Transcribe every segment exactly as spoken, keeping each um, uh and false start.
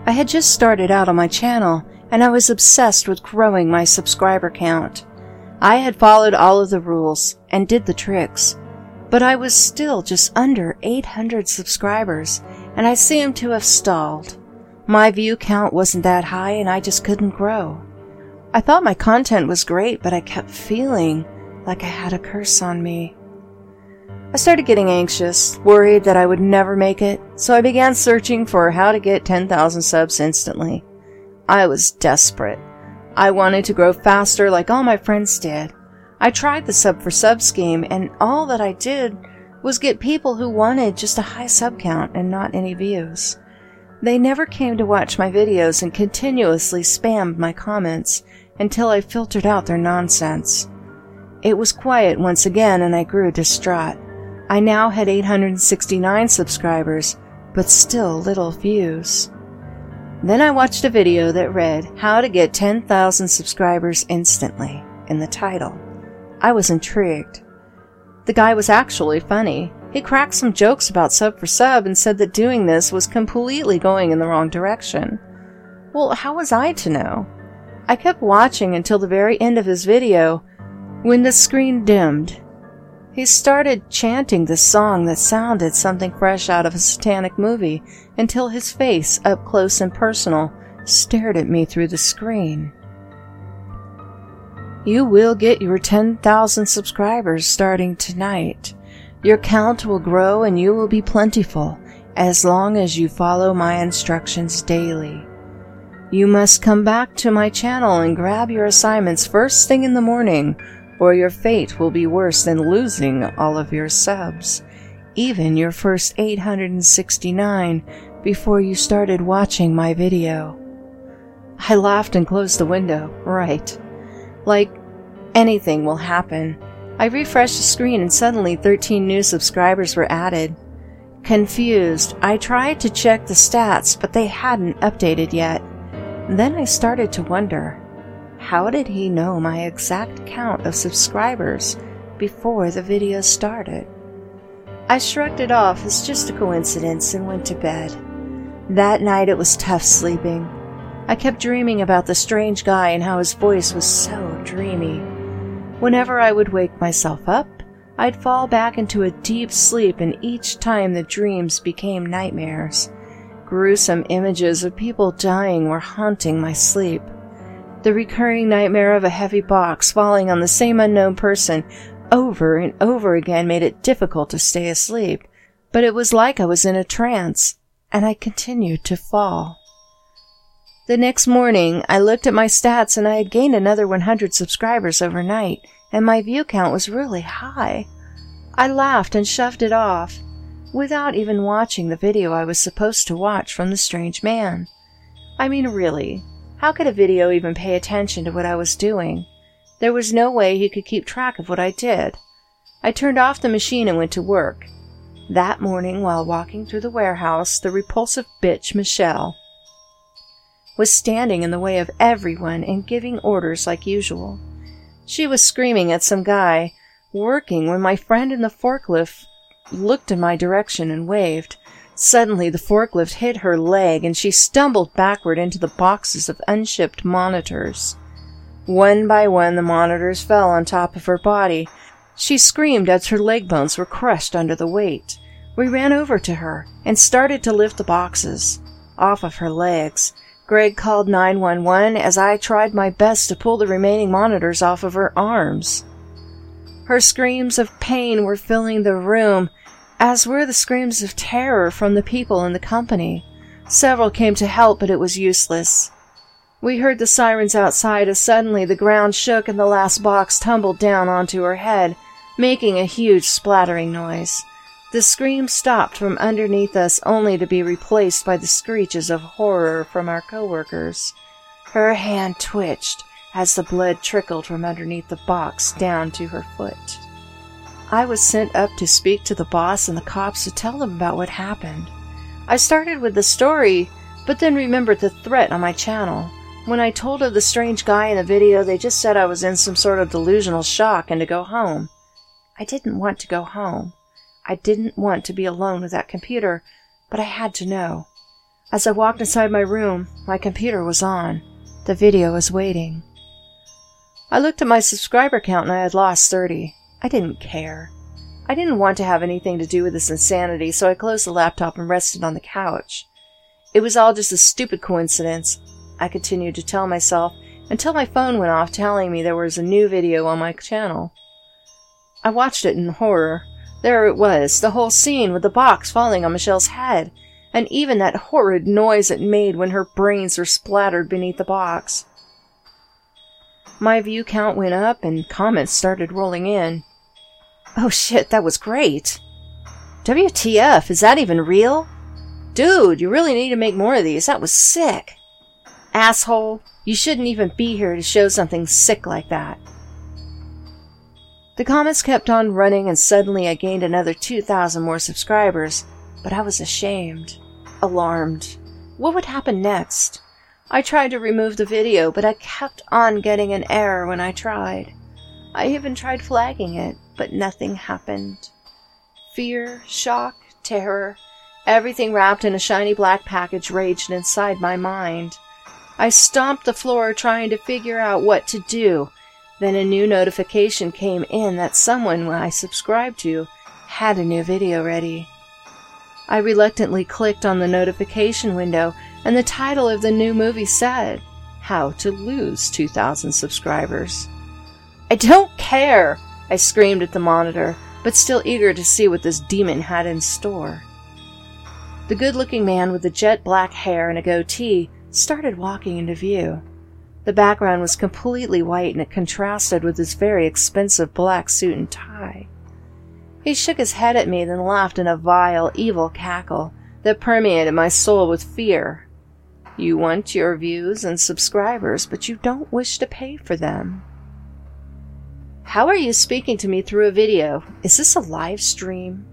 I had just started out on my channel, and I was obsessed with growing my subscriber count. I had followed all of the rules and did the tricks, but I was still just under eight hundred subscribers, and I seemed to have stalled. My view count wasn't that high, and I just couldn't grow. I thought my content was great, but I kept feeling like I had a curse on me. I started getting anxious, worried that I would never make it, so I began searching for how to get ten thousand subs instantly. I was desperate. I wanted to grow faster like all my friends did. I tried the sub for sub scheme, and all that I did was get people who wanted just a high sub count and not any views. They never came to watch my videos and continuously spammed my comments until I filtered out their nonsense. It was quiet once again, and I grew distraught. I now had eight hundred sixty-nine subscribers, but still little views. Then I watched a video that read, "How to get ten thousand subscribers instantly," in the title. I was intrigued. The guy was actually funny. He cracked some jokes about sub for sub and said that doing this was completely going in the wrong direction. Well, how was I to know? I kept watching until the very end of his video, when the screen dimmed. He started chanting this song that sounded something fresh out of a satanic movie until his face, up close and personal, stared at me through the screen. "You will get your ten thousand subscribers starting tonight. Your count will grow and you will be plentiful as long as you follow my instructions daily. You must come back to my channel and grab your assignments first thing in the morning, or your fate will be worse than losing all of your subs, even your first eight hundred sixty-nine, before you started watching my video." I laughed and closed the window. Right. Like anything will happen. I refreshed the screen and suddenly thirteen new subscribers were added. Confused, I tried to check the stats, but they hadn't updated yet. Then I started to wonder, how did he know my exact count of subscribers before the video started? I shrugged it off as just a coincidence and went to bed. That night it was tough sleeping. I kept dreaming about the strange guy and how his voice was so dreamy. Whenever I would wake myself up, I'd fall back into a deep sleep, and each time the dreams became nightmares. Gruesome images of people dying were haunting my sleep. The recurring nightmare of a heavy box falling on the same unknown person over and over again made it difficult to stay asleep, but it was like I was in a trance, and I continued to fall. The next morning, I looked at my stats and I had gained another one hundred subscribers overnight, and my view count was really high. I laughed and shoved it off, without even watching the video I was supposed to watch from the strange man. I mean, really, how could a video even pay attention to what I was doing? There was no way he could keep track of what I did. I turned off the machine and went to work. That morning, while walking through the warehouse, the repulsive bitch, Michelle, was standing in the way of everyone and giving orders like usual. She was screaming at some guy working when my friend in the forklift looked in my direction and waved. Suddenly, the forklift hit her leg and she stumbled backward into the boxes of unshipped monitors. One by one, the monitors fell on top of her body. She screamed as her leg bones were crushed under the weight. We ran over to her and started to lift the boxes off of her legs. Greg called nine one one as I tried my best to pull the remaining monitors off of her arms. Her screams of pain were filling the room, as were the screams of terror from the people in the company. Several came to help, but it was useless. We heard the sirens outside as suddenly the ground shook and the last box tumbled down onto her head, making a huge splattering noise. The screams stopped from underneath us, only to be replaced by the screeches of horror from our coworkers. Her hand twitched as the blood trickled from underneath the box down to her foot. I was sent up to speak to the boss and the cops to tell them about what happened. I started with the story, but then remembered the threat on my channel. When I told of the strange guy in the video, they just said I was in some sort of delusional shock and to go home. I didn't want to go home. I didn't want to be alone with that computer, but I had to know. As I walked inside my room, my computer was on. The video was waiting. I looked at my subscriber count and I had lost thirty. I didn't care. I didn't want to have anything to do with this insanity, so I closed the laptop and rested on the couch. It was all just a stupid coincidence, I continued to tell myself, until my phone went off telling me there was a new video on my channel. I watched it in horror. There it was, the whole scene with the box falling on Michelle's head, and even that horrid noise it made when her brains were splattered beneath the box. My view count went up and comments started rolling in. Oh shit, that was great. W T F, is that even real? Dude, you really need to make more of these. That was sick. Asshole, you shouldn't even be here to show something sick like that. The comments kept on running and suddenly I gained another two thousand more subscribers, but I was ashamed, alarmed. What would happen next? I tried to remove the video, but I kept on getting an error when I tried. I even tried flagging it, but nothing happened. Fear, shock, terror, everything wrapped in a shiny black package raged inside my mind. I stomped the floor trying to figure out what to do. Then a new notification came in that someone I subscribed to had a new video ready. I reluctantly clicked on the notification window, and the title of the new movie said, How to Lose two thousand Subscribers. I don't care! I screamed at the monitor, but still eager to see what this demon had in store. The good-looking man with the jet black hair and a goatee started walking into view. The background was completely white and it contrasted with his very expensive black suit and tie. He shook his head at me, then laughed in a vile, evil cackle that permeated my soul with fear. You want your views and subscribers, but you don't wish to pay for them. How are you speaking to me through a video? Is this a live stream?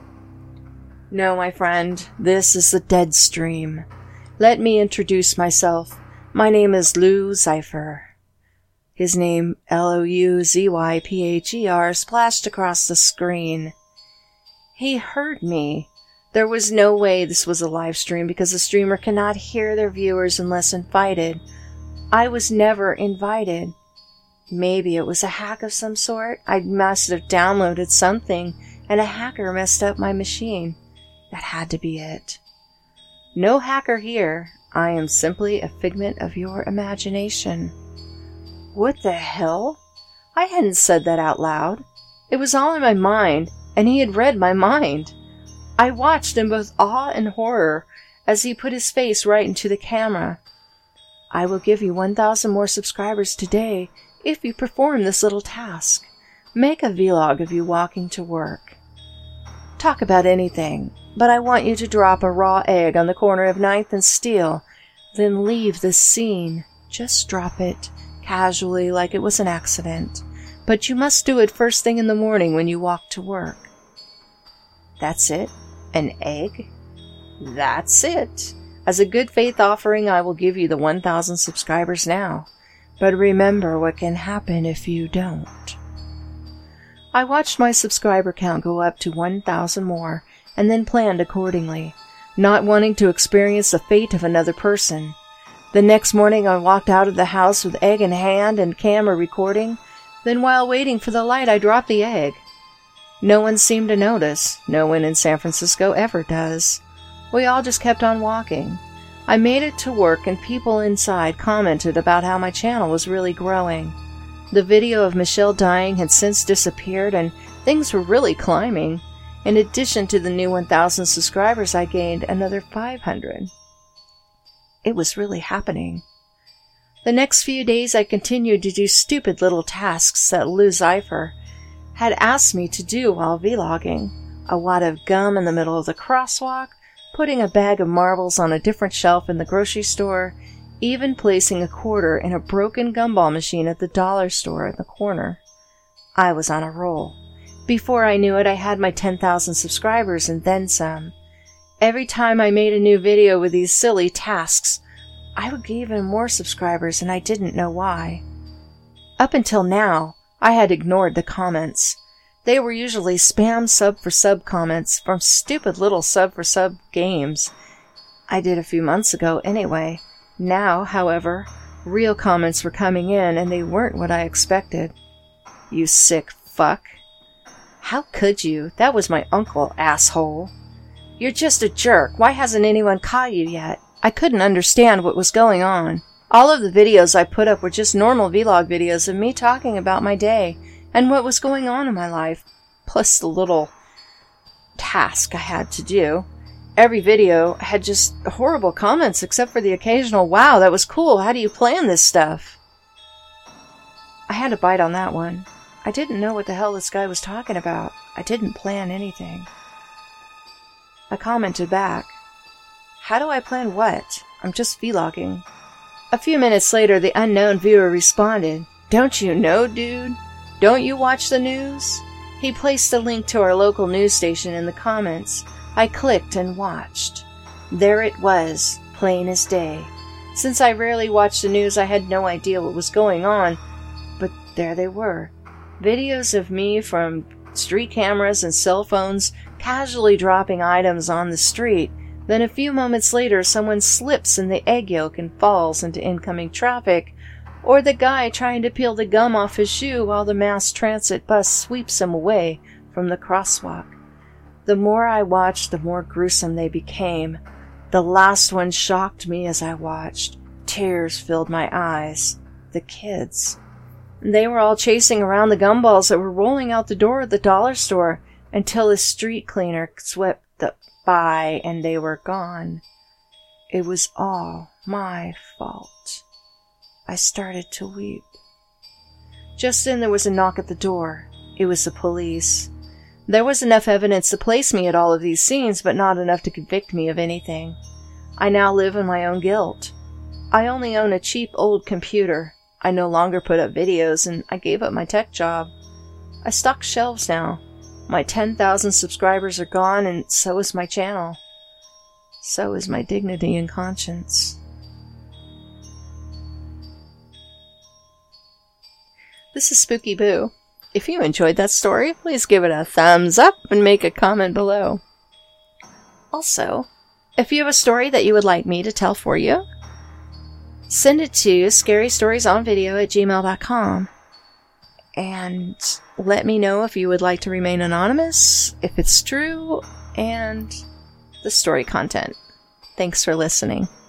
No, my friend, this is the dead stream. Let me introduce myself. My name is Lou Zypher. His name, L O U Z Y P H E R, splashed across the screen. He heard me. There was no way this was a live stream because the streamer cannot hear their viewers unless invited. I was never invited. Maybe it was a hack of some sort. I must have downloaded something and a hacker messed up my machine. That had to be it. No hacker here. I am simply a figment of your imagination. What the hell? I hadn't said that out loud. It was all in my mind, and he had read my mind. I watched in both awe and horror as he put his face right into the camera. I will give you one thousand more subscribers today if you perform this little task. Make a vlog of you walking to work. Talk about anything, but I want you to drop a raw egg on the corner of ninth and Steel, then leave this scene. Just drop it. Casually, like it was an accident, but you must do it first thing in the morning when you walk to work. That's it? An egg? That's it. As a good faith offering, I will give you the one thousand subscribers now, but remember what can happen if you don't. I watched my subscriber count go up to one thousand more, and then planned accordingly, not wanting to experience the fate of another person. The next morning I walked out of the house with egg in hand and camera recording. Then while waiting for the light I dropped the egg. No one seemed to notice. No one in San Francisco ever does. We all just kept on walking. I made it to work and people inside commented about how my channel was really growing. The video of Michelle dying had since disappeared and things were really climbing. In addition to the new one thousand subscribers I gained another five hundred. It was really happening. The next few days I continued to do stupid little tasks that Lou Zypher had asked me to do while vlogging. A wad of gum in the middle of the crosswalk, putting a bag of marbles on a different shelf in the grocery store, even placing a quarter in a broken gumball machine at the dollar store in the corner. I was on a roll. Before I knew it, I had my ten thousand subscribers and then some. Every time I made a new video with these silly tasks, I would get even more subscribers and I didn't know why. Up until now, I had ignored the comments. They were usually spam sub for sub comments from stupid little sub for sub games. I did a few months ago anyway. Now, however, real comments were coming in and they weren't what I expected. You sick fuck. How could you? That was my uncle, asshole. You're just a jerk. Why hasn't anyone caught you yet? I couldn't understand what was going on. All of the videos I put up were just normal vlog videos of me talking about my day and what was going on in my life, plus the little task I had to do. Every video had just horrible comments except for the occasional, wow, that was cool, how do you plan this stuff? I had to bite on that one. I didn't know what the hell this guy was talking about. I didn't plan anything. I commented back, how do I plan what? I'm just vlogging. A few minutes later, the unknown viewer responded, don't you know, dude? Don't you watch the news? He placed a link to our local news station in the comments. I clicked and watched. There it was, plain as day. Since I rarely watched the news, I had no idea what was going on, but there they were. Videos of me from street cameras and cell phones casually dropping items on the street. Then a few moments later, someone slips in the egg yolk and falls into incoming traffic, or the guy trying to peel the gum off his shoe while the mass transit bus sweeps him away from the crosswalk. The more I watched, the more gruesome they became. The last one shocked me as I watched. Tears filled my eyes. The kids. They were all chasing around the gumballs that were rolling out the door of the dollar store until a street cleaner swept the by and they were gone. It was all my fault. I started to weep. Just then there was a knock at the door. It was the police. There was enough evidence to place me at all of these scenes, but not enough to convict me of anything. I now live in my own guilt. I only own a cheap old computer. I no longer put up videos, and I gave up my tech job. I stock shelves now. My ten thousand subscribers are gone, and so is my channel. So is my dignity and conscience. This is Spooky Boo. If you enjoyed that story, please give it a thumbs up and make a comment below. Also, if you have a story that you would like me to tell for you, send it to scarystoriesonvideo at gmail dot com. And let me know if you would like to remain anonymous, if it's true, and the story content. Thanks for listening.